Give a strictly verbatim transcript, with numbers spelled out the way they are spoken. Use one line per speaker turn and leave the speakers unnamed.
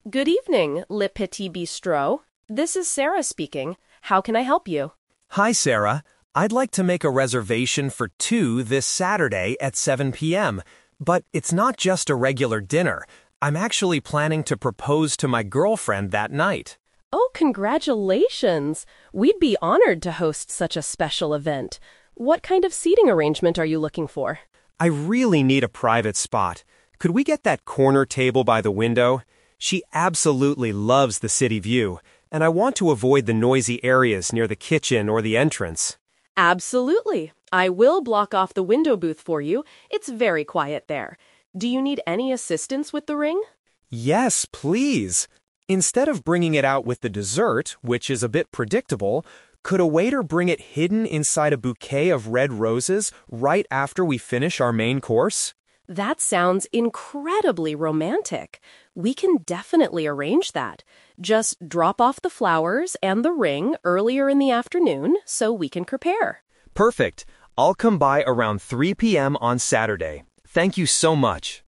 Good evening, Le Petit Bistrot. This is Sarah speaking. How can I help you?
Hi, Sarah. I'd like to make a reservation for two this Saturday at seven p m, but it's not just a regular dinner. I'm actually planning to propose to my girlfriend that night.
Oh, congratulations! We'd be honored to host such a special event. What kind of seating arrangement are you looking for?
I really need a private spot. Could we get that corner table by the window? She absolutely loves the city view, and I want to avoid the noisy areas near the kitchen or the entrance.
Absolutely. I will block off the window booth for you. It's very quiet there. Do you need any assistance with the ring?
Yes, please. Instead of bringing it out with the dessert, which is a bit predictable, could a waiter bring it hidden inside a bouquet of red roses right after we finish our main course?
That sounds incredibly romantic. We can definitely arrange that. Just drop off the flowers and the ring earlier in the afternoon so we can prepare.
Perfect. I'll come by around three p m on Saturday. Thank you so much.